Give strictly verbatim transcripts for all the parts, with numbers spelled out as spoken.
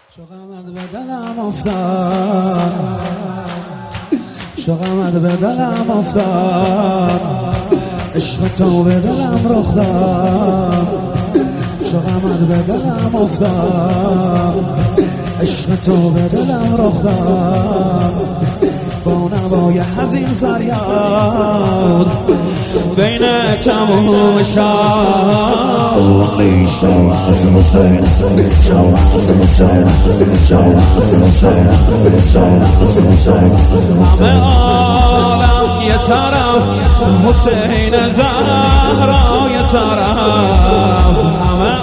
چو غمت به دلم افتاد، چو غمت به دلم افتاد، عشق تو به دلم رخ داد. چو غمت به دلم افتاد، عشق تو به دلم رخ داد. با نوای حزین فریاد بین تموم شب ولی شو حسن حسین، شو حسن حسین، شو حسن حسین، شو حسن حسین. همه عالم یه طرف، حسین زهرا یه طرف. همه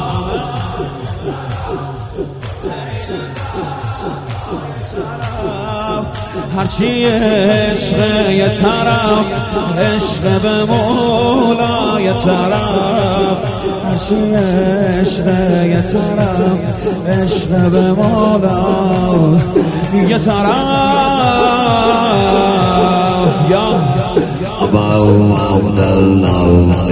هرچی عشق یه طرف، عشق به مولا یه طرف. هرچی عشق یه طرف، عشق به مولا یه طرف. یا ابو عبدالله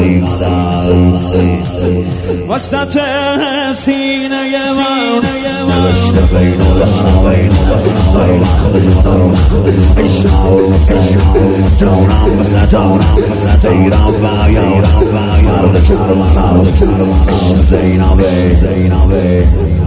وسط سینه من نوشته بین و بین بین جانم بسه جانم بسه تیرم و یارم و مرد کرم مرد کرم زینبه زینبه